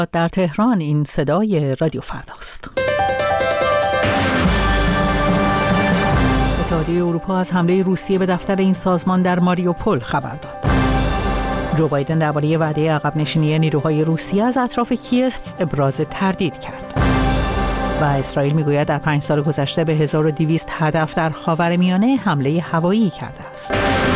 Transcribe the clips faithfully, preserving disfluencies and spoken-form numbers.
در تهران این صدای رادیو فرداست. اتحادیه اروپا از حمله روسیه به دفتر این سازمان در ماریوپول خبر داد. جو بایدن درباره وعده عقب نشینی نیروهای روسیه از اطراف کیف ابراز تردید کرد. و اسرائیل میگوید در پنج سال گذشته به هزار و دویست هدف در خاورمیانه حمله هوایی کرده است.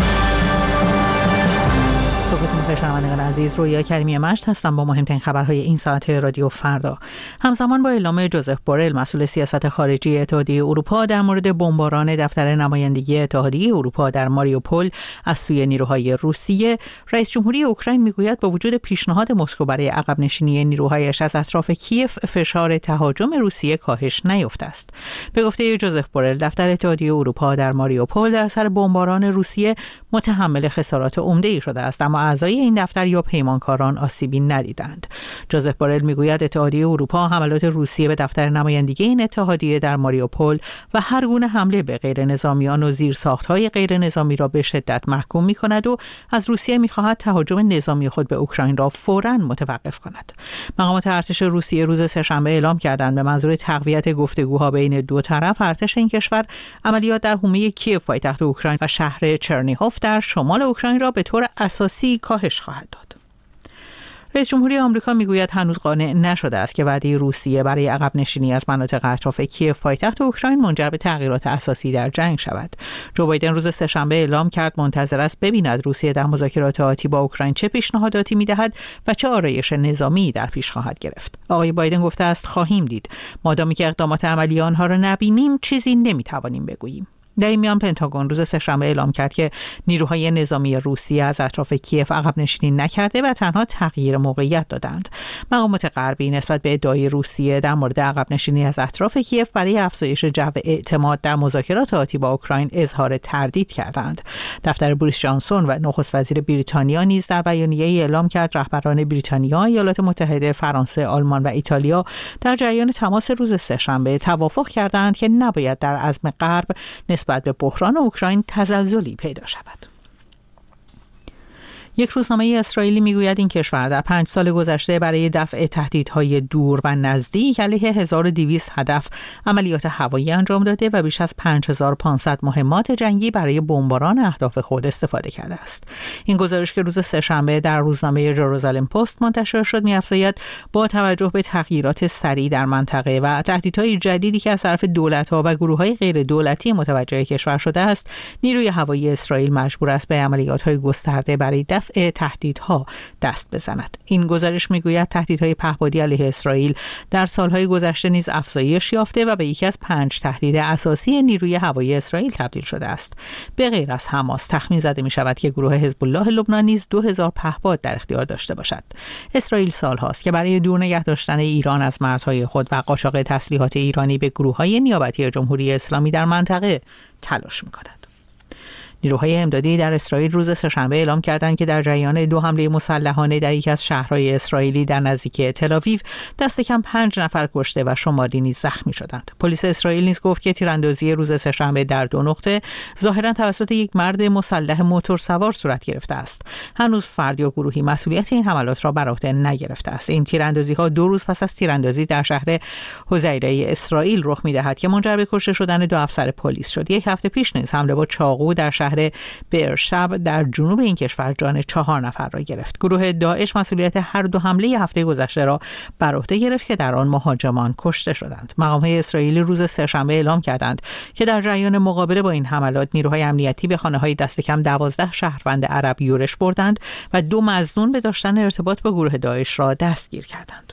صبحتون بخیر شنوندگان عزیز، رویا کریمی مجد هستم با مهمترین خبرهای این ساعت رادیو فردا. همزمان با اعلام جوزف بورل مسئول سیاست خارجی اتحادیه اروپا در مورد بمباران دفتر نمایندگی اتحادیه اروپا در ماریوپول از سوی نیروهای روسیه، رئیس جمهوری اوکراین میگوید با وجود پیشنهاد مسکو برای عقب نشینی نیروهایش از اطراف کیف، فشار تهاجم روسیه کاهش نیافته است. به گفته جوزف بورل، دفتر اتحادیه اروپا در ماریوپول در اثر بمباران روسیه متحمل خسارات عمده‌ای شده است، اما اعضای این دفتر یا پیمانکاران آسیبی ندیدند. جوزف بورل میگوید اتحادیه اروپا حملات روسیه به دفتر نمایندگی این اتحادیه در ماریوپول و هر گونه حمله به غیر نظامیان و زیرساخت‌های غیر نظامی را به شدت محکوم می‌کند و از روسیه می‌خواهد تهاجم نظامی خود به اوکراین را فوراً متوقف کند. مقامات ارتش روسیه روز سه‌شنبه اعلام کردند به منظور تقویت گفتگوها بین دو طرف، ارتش این کشور عملیات در حومه کیف پایتخت اوکراین و شهر چرنیهوف در شمال اوکراین را به طور اساسی کاهش خواهد داد. رئیس جمهوری آمریکا میگوید هنوز قانع نشده است که وعده روسیه برای عقب نشینی از مناطق اطراف کیف پایتخت اوکراین منجر به تغییرات اساسی در جنگ شود. جو بایدن روز سه‌شنبه اعلام کرد منتظر است ببیند روسیه در مذاکرات آتی با اوکراین چه پیشنهاداتی میدهد و چه آرایش نظامی در پیش خواهد گرفت. آقای بایدن گفته است خواهیم دید. مادامی که اقدامات عملی آنها را نبینیم چیزی نمیتوانیم بگوییم. در این میان پنتاگون روز سه‌شنبه اعلام کرد که نیروهای نظامی روسیه از اطراف کیف عقب نشینی نکرده و تنها تغییر موقعیت دادند. مقامات غربی نسبت به ادعای روسیه در مورد عقب نشینی از اطراف کیف برای افزایش جو اعتماد در مذاکرات آتی با اوکراین اظهار تردید کردند. دفتر بوریس جانسون و نخست وزیر بریتانیا نیز در بیانیه‌ای اعلام کرد رهبران بریتانیا، ایالات متحده، فرانسه، آلمان و ایتالیا در جریان تماس روز سه‌شنبه توافق کردند که نباید در عزم غرب بعد به بحران اوکراین تزلزلی پیدا شود. یک روزنامه اسرائیلی میگوید این کشور در پنج سال گذشته برای دفع تهدیدهای دور و نزدیک علیه هزار و دویست هدف عملیات هوایی انجام داده و بیش از پنج هزار و پانصد مهمات جنگی برای بمباران اهداف خود استفاده کرده است. این گزارش که روز سه‌شنبه در روزنامه جروزالم پست منتشر شد می‌افزاید با توجه به تغییرات سریع در منطقه و تهدیدهای جدیدی که از طرف دولت‌ها و گروه‌های غیر دولتی متوجه کشور شده است، نیروی هوایی اسرائیل مجبور است به عملیات‌های گسترده برای دفع تهدیدها دست بزند. این گزارش میگوید تهدیدهای پهپادی علیه اسرائیل در سالهای گذشته نیز افزایش یافته و به یکی از پنج تهدید اساسی نیروی هوایی اسرائیل تبدیل شده است. به غیر از حماس تخمین زده می شود که گروه حزب الله لبنان نیز دو هزار پهپاد در اختیار داشته باشد. اسرائیل سالهاست که برای دور نگه داشتن ایران از مرزهای خود و قاچاق تسلیحات ایرانی به گروه‌های نیابتی جمهوری اسلامی در منطقه تلاش می‌کند. نیروهای امدادی در اسرائیل روز سه‌شنبه اعلام کردند که در جریان دو حمله مسلحانه در یکی از شهرهای اسرائیلی در نزدیکی تل‌آویو دست کم پنج نفر کشته و شماری نیز زخمی شدند. پلیس اسرائیل نیز گفت که تیراندازی روز سه‌شنبه در دو نقطه ظاهراً توسط یک مرد مسلح موتورسوار صورت گرفته است. هنوز فرد یا گروهی مسئولیت این حملات را بر عهده نگرفته است. این تیراندازی‌ها دو روز پس از تیراندازی در شهر حزیره اسرائیل رخ می‌دهد که منجر به کشته شدن دو افسر پلیس شد. یک هفته پیش نیز حمله با چاقو در شهر بئرشب در جنوب این کشور جان چهار نفر را گرفت. گروه داعش مسئولیت هر دو حمله هفته گذشته را بر عهده گرفت که در آن مهاجمان کشته شدند. مقام‌های اسرائیلی روز سه‌شنبه اعلام کردند که در جریان مقابله با این حملات نیروهای امنیتی به خانه‌های دست کم دوازده شهروند عرب یورش بردند و دو مظنون به داشتن ارتباط با گروه داعش را دستگیر کردند.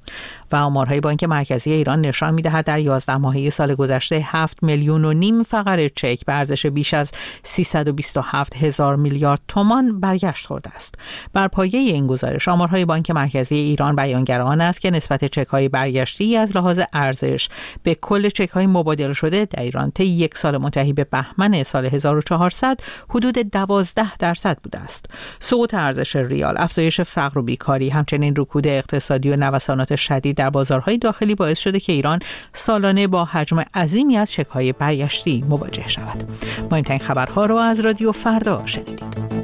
و آمارهای بانک مرکزی ایران نشان می‌دهد در یازده ماهه سال گذشته هفت میلیون و نیم فقر چک به ارزش بیش از سیصد و بیست و هفت هزار میلیارد تومان برگشت خورده است. بر پایه این گزارش آمارهای بانک مرکزی ایران بیانگر آن است که نسبت چک‌های برگشتی از لحاظ ارزش به کل چک‌های مبادله شده در ایران طی یک سال منتهی به بهمن سال هزار و چهارصد حدود دوازده درصد بوده است. سقوط ارزش ریال، افزایش فقر و بیکاری، همچنین رکود اقتصادی و نوسانات شدید در بازارهای داخلی باعث شده که ایران سالانه با حجم عظیمی از چک‌های برگشتی مواجه شود. مهمترین خبرها را از رادیو فردا شنیدید.